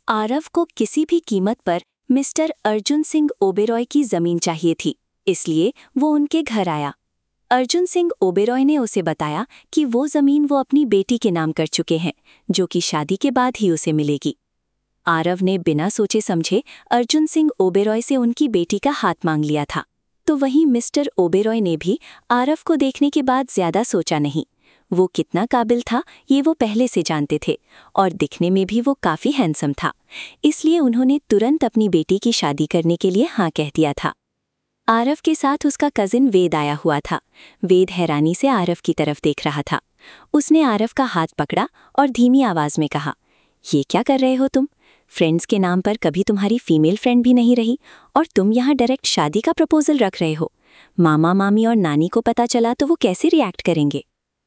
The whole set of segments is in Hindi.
आरव को किसी भी कीमत पर मिस्टर अर्जुन सिंह ओबेरॉय की जमीन चाहिए थी, इसलिए वो उनके घर आया। अर्जुन सिंह ओबेरॉय ने उसे बताया कि वो जमीन वो अपनी बेटी के नाम कर चुके हैं, जो कि शादी के बाद ही उसे मिलेगी। आरव ने बिना सोचे समझे अर्जुन सिंह ओबेरॉय से उनकी बेटी का हाथ मांग लिया था। तो वहीं मिस्टर ओबेरॉय ने भी आरव को देखने के बाद ज्यादा सोचा नहीं। वो कितना काबिल था ये वो पहले से जानते थे, और दिखने में भी वो काफी हैंडसम था, इसलिए उन्होंने तुरंत अपनी बेटी की शादी करने के लिए हाँ कह दिया था। आरव के साथ उसका कजिन वेद आया हुआ था। वेद हैरानी से आरव की तरफ देख रहा था। उसने आरव का हाथ पकड़ा और धीमी आवाज में कहा, ये क्या कर रहे हो तुम? फ्रेंड्स के नाम पर कभी तुम्हारी फीमेल फ्रेंड भी नहीं रही और तुम यहाँ डायरेक्ट शादी का प्रपोजल रख रहे हो। मामा मामी और नानी को पता चला तो वो कैसे रिएक्ट करेंगे?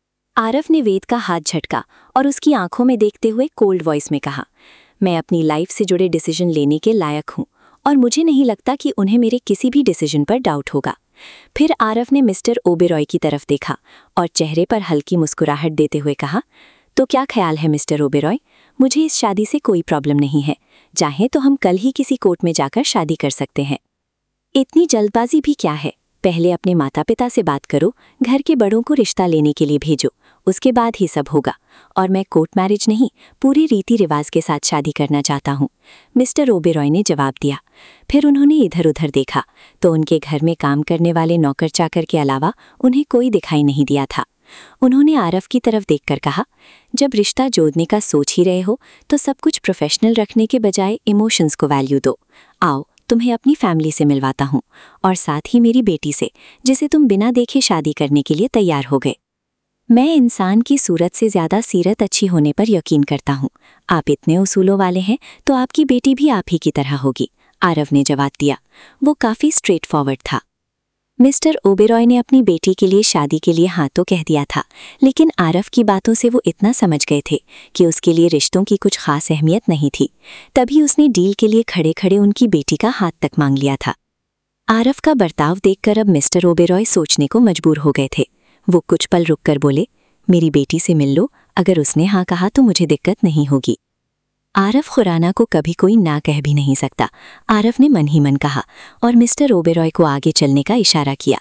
आरव ने वेद का हाथ झटका और उसकी आंखों में देखते हुए कोल्ड वॉइस में कहा, मैं अपनी लाइफ से जुड़े डिसीजन लेने के लायक हूँ और मुझे नहीं लगता कि उन्हें मेरे किसी भी डिसीजन पर डाउट होगा। फिर आरव ने मिस्टर ओबेरॉय की तरफ देखा और चेहरे पर हल्की मुस्कुराहट देते हुए कहा, तो क्या ख्याल है मिस्टर ओबेरॉय? मुझे इस शादी से कोई प्रॉब्लम नहीं है। चाहे तो हम कल ही किसी कोर्ट में जाकर शादी कर सकते हैं। इतनी जल्दबाजी भी क्या है? पहले अपने माता पिता से बात करो, घर के बड़ों को रिश्ता लेने के लिए भेजो, उसके बाद ही सब होगा। और मैं कोर्ट मैरिज नहीं, पूरे रीति रिवाज के साथ शादी करना चाहता हूँ, मिस्टर ओबेरॉय ने जवाब दिया। फिर उन्होंने इधर उधर देखा तो उनके घर में काम करने वाले नौकर चाकर के अलावा उन्हें कोई दिखाई नहीं दिया था। उन्होंने आरव की तरफ देखकर कहा, जब रिश्ता जोड़ने का सोच ही रहे हो तो सब कुछ प्रोफेशनल रखने के बजाय इमोशंस को वैल्यू दो। आओ तुम्हें अपनी फैमिली से मिलवाता हूँ, और साथ ही मेरी बेटी से, जिसे तुम बिना देखे शादी करने के लिए तैयार हो गए। मैं इंसान की सूरत से ज्यादा सीरत अच्छी होने पर यकीन करता हूँ। आप इतने उसूलों वाले हैं तो आपकी बेटी भी आप ही की तरह होगी, आरव ने जवाब दिया। वो काफी स्ट्रेट फॉरवर्ड था। मिस्टर ओबेरॉय ने अपनी बेटी के लिए शादी के लिए हाँ तो कह दिया था, लेकिन आरव की बातों से वो इतना समझ गए थे कि उसके लिए रिश्तों की कुछ खास अहमियत नहीं थी। तभी उसने डील के लिए खड़े खड़े उनकी बेटी का हाथ तक मांग लिया था। आरव का बर्ताव देखकर अब मिस्टर ओबेरॉय सोचने को मजबूर हो गए थे। वो कुछ पल रुककर बोले, मेरी बेटी से मिल लो, अगर उसने हाँ कहा तो मुझे दिक्कत नहीं होगी। आरव खुराना को कभी कोई ना कह भी नहीं सकता, आरव ने मन ही मन कहा और मिस्टर ओबेरॉय को आगे चलने का इशारा किया।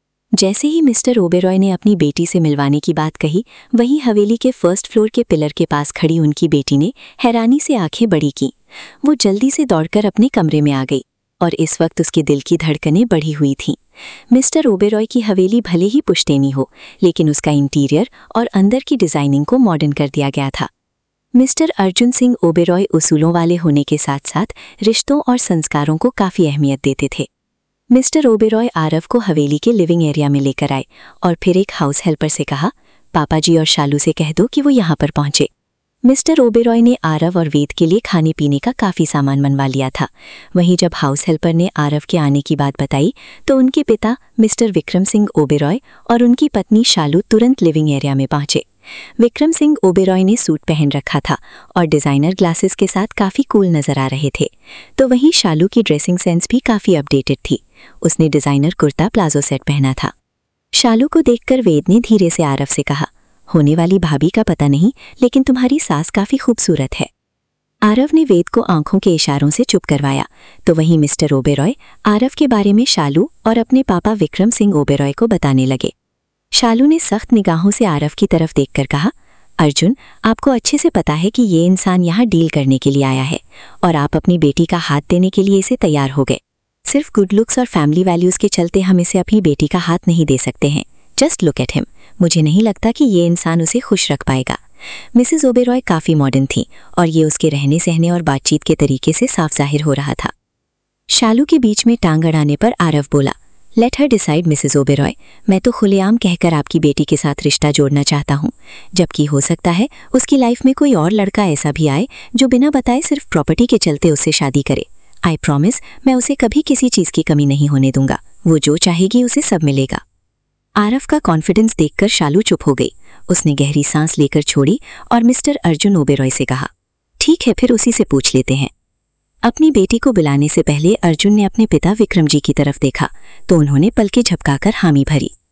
जैसे ही मिस्टर ओबेरॉय ने अपनी बेटी से मिलवाने की बात कही, वहीं हवेली के फर्स्ट फ्लोर के पिलर के पास खड़ी उनकी बेटी ने हैरानी से आंखें बड़ी की। वो जल्दी से दौड़कर अपने कमरे में आ गई और इस वक्त उसके दिल की धड़कनें बढ़ी हुई थीं। मिस्टर ओबेरॉय की हवेली भले ही पुश्तैनी हो, लेकिन उसका इंटीरियर और अंदर की डिजाइनिंग को मॉडर्न कर दिया गया था। मिस्टर अर्जुन सिंह ओबेरॉय उसूलों वाले होने के साथ साथ रिश्तों और संस्कारों को काफ़ी अहमियत देते थे। मिस्टर ओबेरॉय आरव को हवेली के लिविंग एरिया में लेकर आए और फिर एक हाउस हेल्पर से कहा, पापा जी और शालू से कह दो कि वो यहाँ पर पहुँचे। मिस्टर ओबेरॉय ने आरव और वेद के लिए खाने पीने का काफ़ी सामान मनवा लिया था। वहीं जब हाउस हेल्पर ने आरव के आने की बात बताई तो उनके पिता मिस्टर विक्रम सिंह ओबेरॉय और उनकी पत्नी शालू तुरंत लिविंग एरिया में पहुंचे। विक्रम सिंह ओबेरॉय ने सूट पहन रखा था और डिज़ाइनर ग्लासेस के साथ काफ़ी कूल नज़र आ रहे थे। तो वहीं शालू की ड्रेसिंग सेंस भी काफ़ी अपडेटेड थी। उसने डिज़ाइनर कुर्ता प्लाजो सेट पहना था। शालू को देखकर वेद ने धीरे से आरव से कहा, होने वाली भाभी का पता नहीं, लेकिन तुम्हारी सास काफ़ी खूबसूरत है। आरव ने वेद को आंखों के इशारों से चुप करवाया। तो वहीं मिस्टर ओबेरॉय आरव के बारे में शालू और अपने पापा विक्रम सिंह ओबेरॉय को बताने लगे। शालू ने सख्त निगाहों से आरव की तरफ देखकर कहा, अर्जुन, आपको अच्छे से पता है कि ये इंसान यहाँ डील करने के लिए आया है और आप अपनी बेटी का हाथ देने के लिए इसे तैयार हो गए। सिर्फ गुड लुक्स और फैमिली वैल्यूज़ के चलते हम इसे अपनी बेटी का हाथ नहीं दे सकते हैं। Just look at him. मुझे नहीं लगता कि ये इंसान उसे खुश रख पाएगा। मिसेस ओबेरॉय काफ़ी मॉडर्न थी और ये उसके रहने सहने और बातचीत के तरीके से साफ जाहिर हो रहा था। शालू के बीच में टांग अड़ाने पर आरव बोला, let her decide Mrs Oberoi. मैं तो खुलेआम कहकर आपकी बेटी के साथ रिश्ता जोड़ना चाहता हूँ, जबकि हो सकता है उसकी लाइफ में कोई और लड़का ऐसा भी आए जो बिना बताए सिर्फ प्रॉपर्टी के चलते उससे शादी करे। आई प्रॉमिस, मैं उसे कभी किसी चीज़ की कमी नहीं होने दूंगा। वो जो चाहेगी उसे सब मिलेगा। आरव का कॉन्फिडेंस देखकर शालू चुप हो गई। उसने गहरी सांस लेकर छोड़ी और मिस्टर अर्जुन ओबेरॉय से कहा, ठीक है, फिर उसी से पूछ लेते हैं। अपनी बेटी को बुलाने से पहले अर्जुन ने अपने पिता विक्रम जी की तरफ देखा तो उन्होंने पलकें झपकाकर हामी भरी।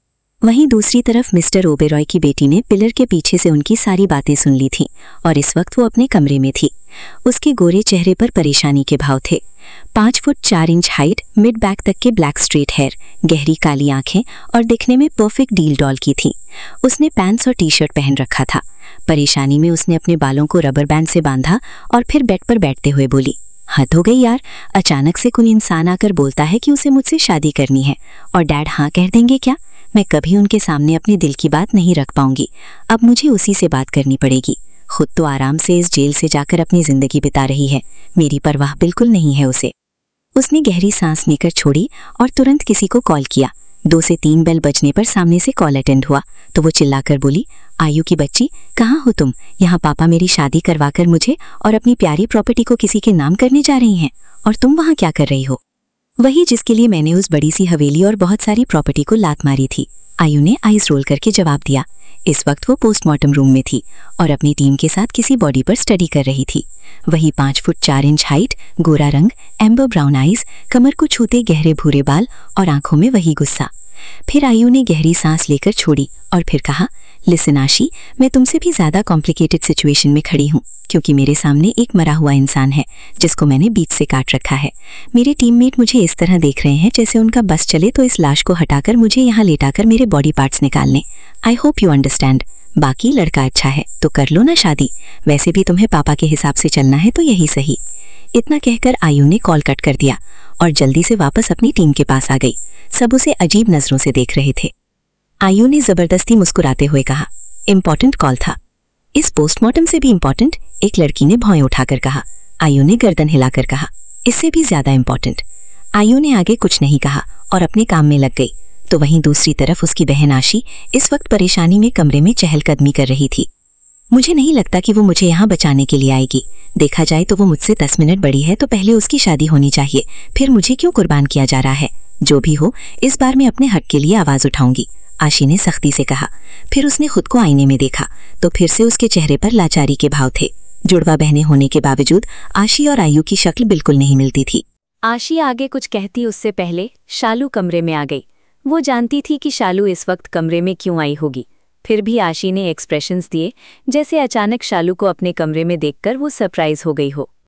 वहीं दूसरी तरफ मिस्टर ओबेरॉय की बेटी ने पिलर के पीछे से उनकी सारी बातें सुन ली थीं और इस वक्त वो अपने कमरे में थी। उसके गोरे चेहरे पर परेशानी के भाव थे। 5 foot 4 inch height, mid back तक के ब्लैक स्ट्रेट हेयर, गहरी काली आंखें और दिखने में परफेक्ट डील डॉल की थी। उसने पैंट्स और टी शर्ट पहन रखा था। परेशानी में उसने अपने बालों को रबर बैंड से बांधा और फिर बेड पर बैठते हुए बोली, हद हो गई यार, अचानक से कोई इंसान आकर बोलता है कि उसे मुझसे शादी करनी है और डैड हाँ कह देंगे क्या? मैं कभी उनके सामने अपने दिल की बात नहीं रख पाऊंगी। अब मुझे उसी से बात करनी पड़ेगी। खुद तो आराम से इस जेल से जाकर अपनी जिंदगी बिता रही है, मेरी परवाह बिल्कुल नहीं है उसे। उसने गहरी सांस लेकर छोड़ी और तुरंत किसी को कॉल किया। 2 से 3 बेल बजने पर सामने से कॉल अटेंड हुआ तो वो चिल्लाकर बोली, आयु की बच्ची, कहाँ हो तुम? यहाँ पापा मेरी शादी करवाकर मुझे और अपनी प्यारी प्रॉपर्टी को किसी के नाम करने जा रही हैं और तुम वहाँ क्या कर रही हो? वही जिसके लिए मैंने उस बड़ी सी हवेली और बहुत सारी प्रॉपर्टी को लात मारी थी। आयु ने आइज रोल करके जवाब दिया। इस वक्त वो पोस्टमार्टम रूम में थी और अपनी टीम के साथ किसी बॉडी पर स्टडी कर रही थी। वही 5 फुट 4 इंच हाइट, गोरा रंग, एम्बर ब्राउन आइज, कमर को छूते गहरे भूरे बाल और आंखों में वही गुस्सा। फिर आयु ने गहरी सांस लेकर छोड़ी और फिर कहा, लिसन आशी, मैं तुमसे भी ज्यादा कॉम्प्लिकेटेड सिचुएशन में खड़ी हूँ क्योंकि मेरे सामने एक मरा हुआ इंसान है जिसको मैंने बीच से काट रखा है। मेरे टीममेट मुझे इस तरह देख रहे हैं जैसे उनका बस चले तो इस लाश को हटाकर मुझे यहाँ लेटाकर मेरे बॉडी पार्ट्स निकाल लें। I hope you understand. बाकी लड़का अच्छा है तो कर लो ना शादी, वैसे भी तुम्हें पापा के हिसाब से चलना है तो यही सही। इतना कहकर आयु ने कॉल कट कर दिया और जल्दी से वापस अपनी टीम के पास आ गई। सब उसे अजीब नजरों से देख रहे थे। आयु ने जबरदस्ती मुस्कुराते हुए कहा, इम्पोर्टेंट कॉल था। इस पोस्टमार्टम से भी इम्पोर्टेंट? एक लड़की ने भौं उठाकर कहा। आयु ने गर्दन हिलाकर कहा, इससे भी ज्यादा इम्पोर्टेंट। आयु ने आगे कुछ नहीं कहा और अपने काम में लग गई। तो वहीं दूसरी तरफ उसकी बहन आशी इस वक्त परेशानी में कमरे में चहलकदमी कर रही थी। मुझे नहीं लगता कि वो मुझे यहाँ बचाने के लिए आएगी। देखा जाए तो वो मुझसे 10 मिनट बड़ी है तो पहले उसकी शादी होनी चाहिए, फिर मुझे क्यों कुर्बान किया जा रहा है? जो भी हो, इस बार मैं अपने हक के लिए आवाज उठाऊंगी, आशी ने सख्ती से कहा। फिर उसने खुद को आईने में देखा तो फिर से उसके चेहरे पर लाचारी के भाव थे। जुड़वा बहनें होने के बावजूद आशी और आयु की शक्ल बिल्कुल नहीं मिलती थी। आशी आगे कुछ कहती उससे पहले शालू कमरे में आ गई। वो जानती थी कि शालू इस वक्त कमरे में क्यों आई होगी, फिर भी आशी ने एक्सप्रेशंस दिए जैसे अचानक शालू को अपने कमरे में देखकर वो सरप्राइज हो गई हो।